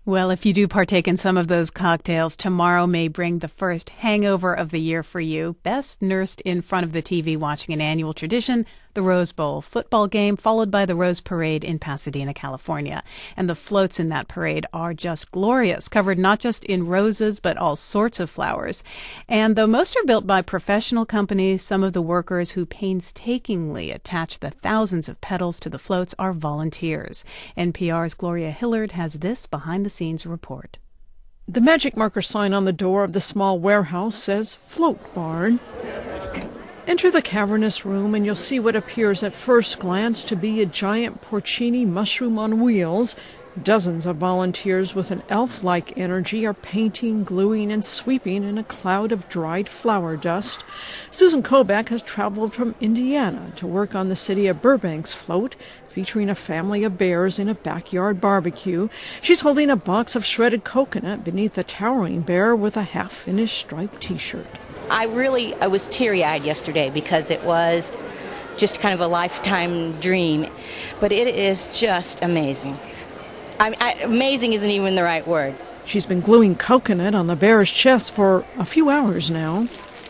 Well, if you do partake in some of those cocktails, tomorrow may bring the first hangover of the year for you. Best nursed in front of the TV watching an annual tradition, the Rose Bowl football game, followed by the Rose Parade in Pasadena, California. And the floats in that parade are just glorious, covered not just in roses, but all sorts of flowers. And though most are built by professional companies, some of the workers who painstakingly attach the thousands of petals to the floats are volunteers. NPR's Gloria Hillard has this behind-the-scenes report. The magic marker sign on the door of the small warehouse says Float Barn. Enter the cavernous room and you'll see what appears at first glance to be a giant porcini mushroom on wheels. Dozens of volunteers with an elf-like energy are painting, gluing, and sweeping in a cloud of dried flower dust. Susan Kobach has traveled from Indiana to work on the city of Burbank's float, featuring a family of bears in a backyard barbecue. She's holding a box of shredded coconut beneath a towering bear with a half-finished striped T-shirt. I was teary-eyed yesterday because it was just kind of a lifetime dream, but it is just amazing. Amazing isn't even the right word. She's been gluing coconut on the bear's chest for a few hours now.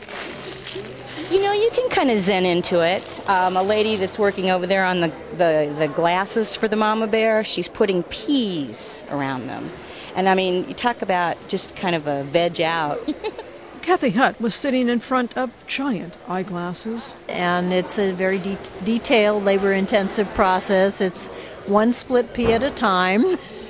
You know, you can kind of zen into it. A lady that's working over there on the glasses for the mama bear, she's putting peas around them. And I mean, you talk about just kind of a veg out. Kathy Hutt was sitting in front of giant eyeglasses. And it's a very detailed, labor-intensive process. It's one split pea at a time.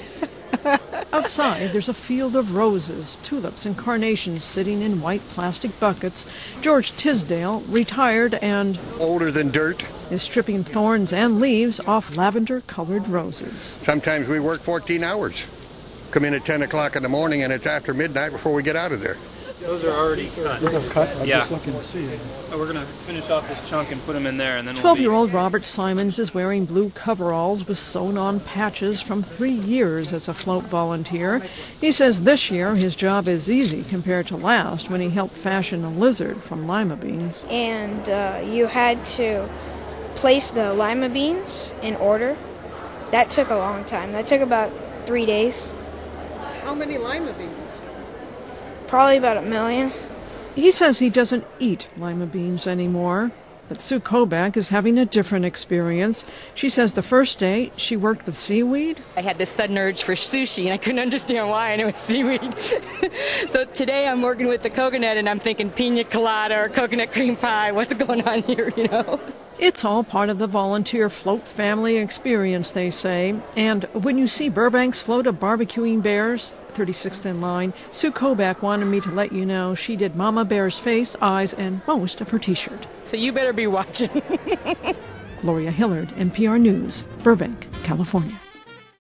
Outside, there's a field of roses, tulips, and carnations sitting in white plastic buckets. George Tisdale, retired and older than dirt, is stripping thorns and leaves off lavender-colored roses. Sometimes we work 14 hours. Come in at 10 o'clock in the morning, and it's after midnight before we get out of there. Those are already cut. Those are cut? I'm yeah. Just looking to see it. We're going to finish off this chunk and put them in there. And then 12-year-old Robert Simons is wearing blue coveralls with sewn-on patches from 3 years as a float volunteer. He says this year his job is easy compared to last when he helped fashion a lizard from lima beans. And you had to place the lima beans in order. That took a long time. That took about 3 days. How many lima beans? Probably about 1 million. He says he doesn't eat lima beans anymore, but Sue Kobach is having a different experience. She says the first day she worked with seaweed. I had this sudden urge for sushi, and I couldn't understand why, and it was seaweed. So today I'm working with the coconut, and I'm thinking pina colada or coconut cream pie. What's going on here, you know? It's all part of the volunteer float family experience, they say. And when you see Burbank's float of barbecuing bears, 36th in line, Sue Kobach wanted me to let you know she did Mama Bear's face, eyes, and most of her T-shirt. So you better be watching. Gloria Hillard, NPR News, Burbank, California.